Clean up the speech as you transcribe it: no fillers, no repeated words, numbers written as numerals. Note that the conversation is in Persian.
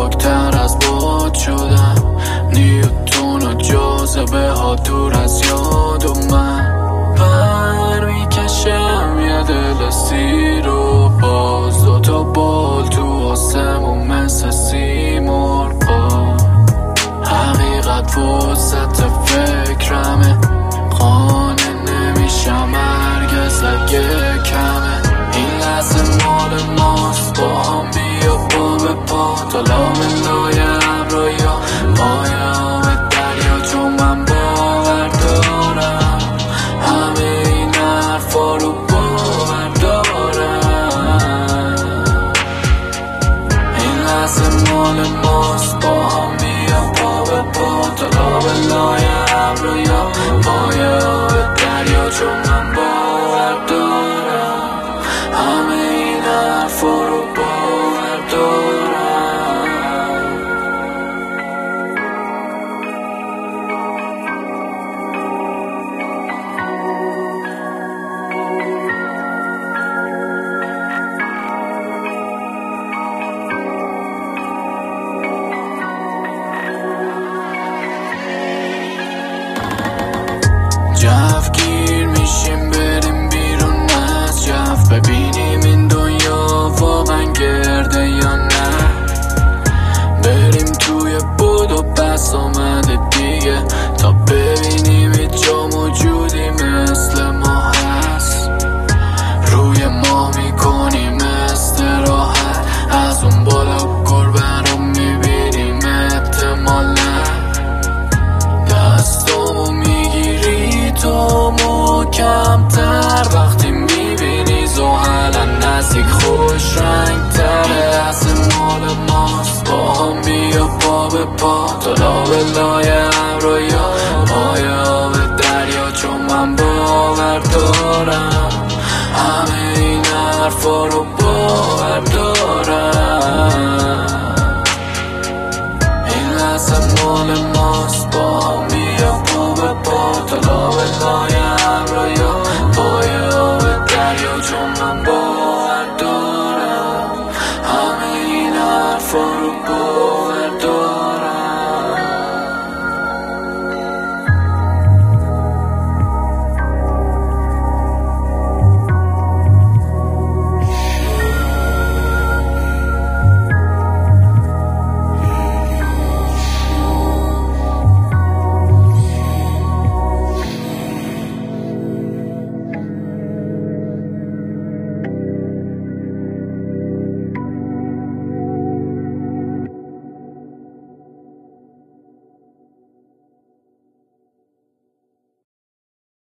پاکتر از باد شدم. نیوتون و جاذبه ها دور از یاد و من پر میکشم یه دل سیر و باز دوتا بال تو آسمون مثل سیمرغا. حقیقت وسط فکرمه، قانع نمیشم هرگز اگه کمه. این لحظه مال ماست، با هم بیا پا به پا تا لاملای ابریا پای آب دریا. چون من باور دارم همه این حرفا رو باور دارم. این لحظه مال ماست، با هم بیا پا به پا تا لاملای ابریا پای آب دریا. چون من باور دارم همه این حرفا رو باور دارم. جفگیر میشیم بریم بیرون از جف، ببینیم این دنیا واقعا گرده یا نه. بریم توی بود و بس آمده دیگه تا ببینیم هیچ جا موجودی مثل ما هست. روی ما میکنیم استراحت، از اون بالا گربه رو میبینیم احتمالا. دستامو میگیری تو محکم‌تر وقتی میبینی زحلا نزدیک خوش رنگ تره. اصل مال ماست، با هم بیا پا به پا تا لابلای